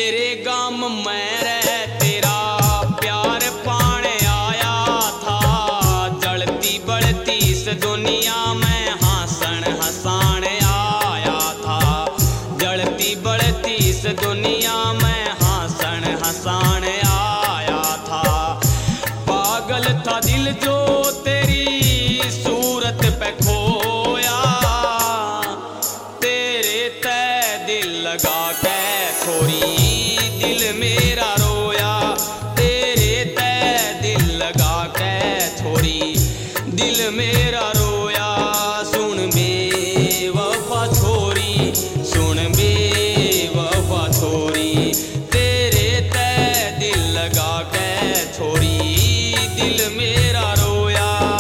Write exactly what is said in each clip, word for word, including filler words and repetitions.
तेरे गाम में रह तेरा प्यार पाने आया था। जलती बढ़ती इस दुनिया में हंसन हंसान आया था। जलती बढ़ती इस दुनिया में हंसन हंसान आया था। पागल था दिल जो तेरी सूरत पे खोया। तेरे तय दिल लगा के थोड़ी दिल मेरा रोया। तेरे तय दिल लगा के थोड़ी दिल मेरा रोया। सुन बेवफा छोरी, सुन बेवफा छोरी, तेरे तय दिल लगा के छोरी दिल मेरा रोया।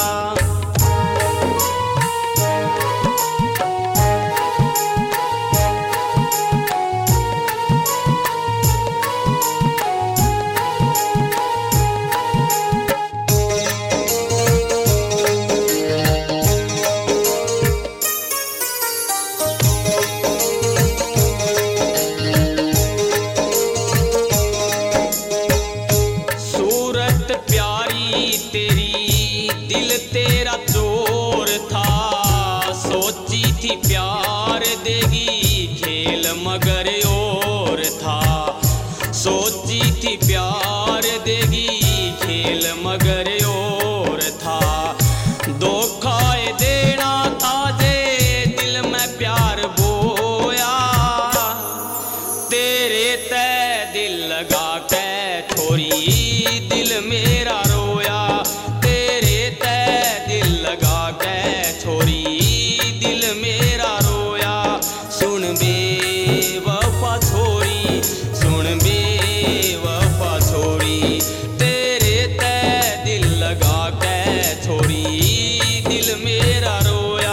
तेरा चोर था, सोची थी प्यार देगी खेल मगर और था। सोची थी प्यार देगी खेल मगर और था। धोखा देना था जे दिल में प्यार बोया। तेरे तय दिल लगा के छोरी दिल मेरा रोया। लगा के छोरी दिल मेरा रोया। सुन बेवफा छोरी, सुन बेवफा छोरी, तेरे तय दिल लगा के छोरी दिल मेरा रोया।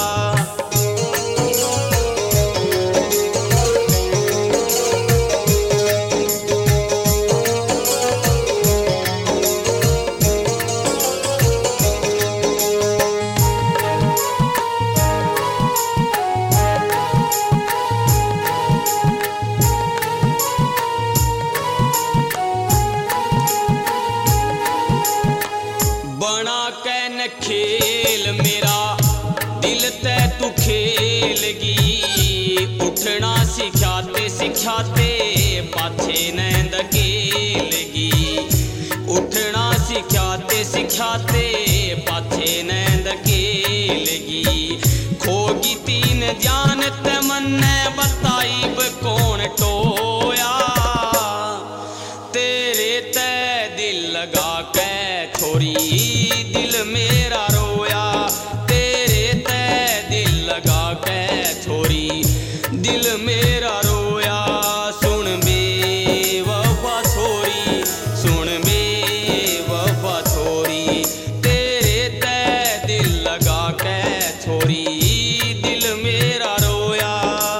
बना कैन खेल मेरा दिल ते तू खेलगी। उठना सिखाते सिखाते पाछे नींद केलगी। उठना सिखाते सिखाते पाछे नींद केलगी। खोगी तीन जान ते मन्ने बताई ब कौन टोया। तेरे तय दिल लगा के छोरी दिल मेरा रोया। तेरे तय दिल लगा के छोरी दिल मेरा रोया। सुन बेवफा छोरी, सुन बेवफा छोरी, तेरे तय दिल लगा के छोरी दिल मेरा रोया।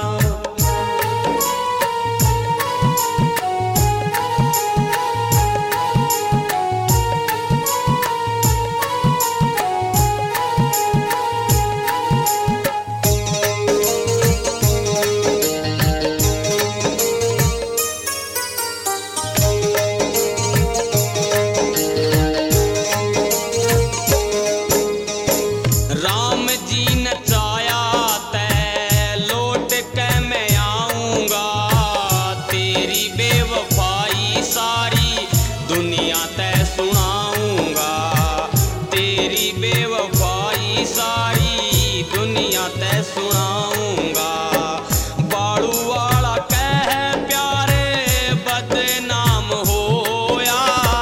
राम जी ने चाया तै लौट के मैं आऊंगा। तेरी बेवफाई सारी दुनिया तै सुनाऊंगा। तेरी बेवफाई सारी दुनिया तै सुनाऊंगा। बाड़ू वाला कह प्यारे बदनाम होया।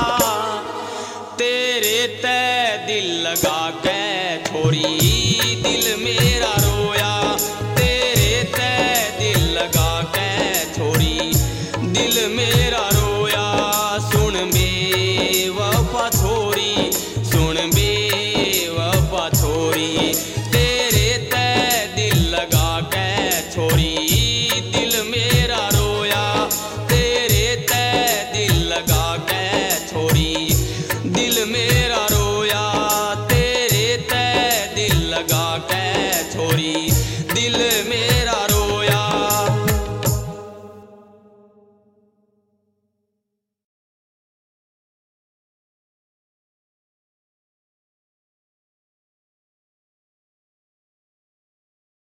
तेरे तय दिल लगा के छोरी दिल मेरा रोया। तेरे तय दिल लगा के छोरी दिल में